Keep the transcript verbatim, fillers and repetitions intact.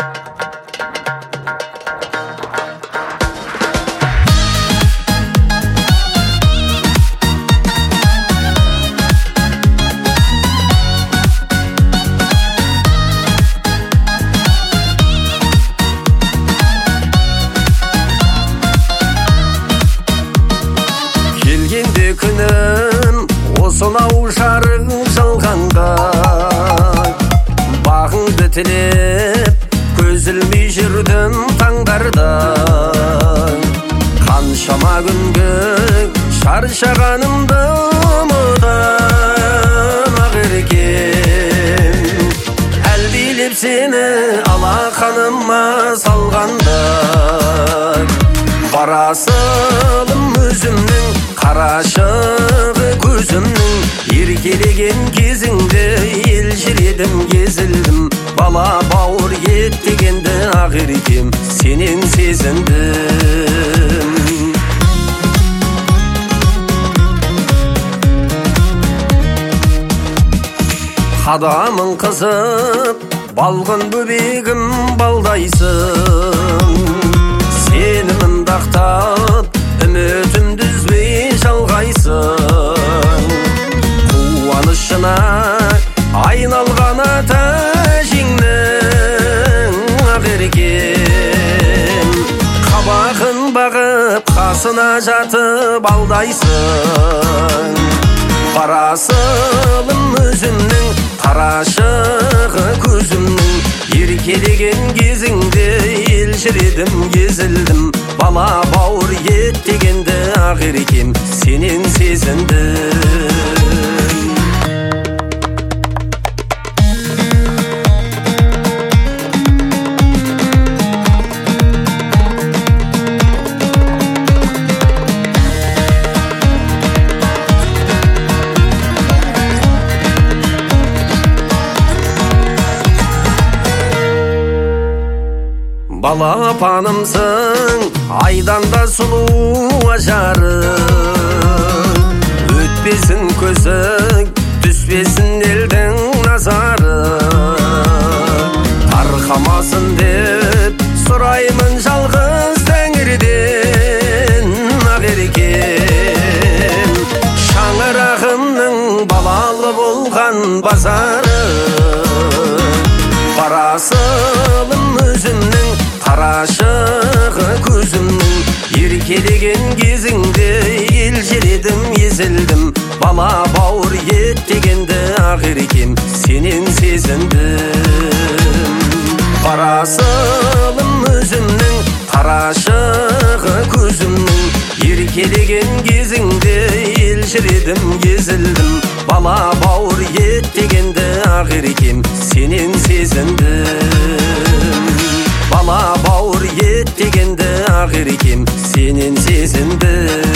күнім осынау жарың жалғанға бағыңды тілеп көз ілмей жүрдім таңдарда қаншама күнгі шаршағанымды ұмытам ақеркем әлдилеп сені алақаныма салғанда барасылым өзімнің қарашығы көзімнің еркелеген кезіңді елжіредім кезілдім бала бауыр ет дегенді ақеркем сенен сезіндім қадамың қызып балғын бөбегім балдайсың сенімімді ақтап үмітімді үзбей жалғайсың қуанышына айналған ата әжеңнің ақеркем қабағын бағып қасына жатып алдайсың барасылым өзімнің қарашығы көзімнің еркелеген кезіңде елжіредім кезілдім бала бауыр ет дегенді ақеркем сенен сезіндім балапанымсың айдан да сұлу ажарың өтпесін көзің түспесін елдің назары тарқамасын деп сұраймын жалғыз тәңірден ақеркем шаңырағымның балалы болған базары барасылым өзімнің қарашығы көзімнің еркелеген кезіңде елжіредім езілдім бала бауыр ет дегенді ақеркем сенен сезіндім барасылым өзімнің қарашығы көзімнің еркелеген кезіңде елжіредім езілдім бала бауыр ет дегенді ақеркем сенен сезіндім бала бауыр ет дегенді ақеркем сенен сезіндім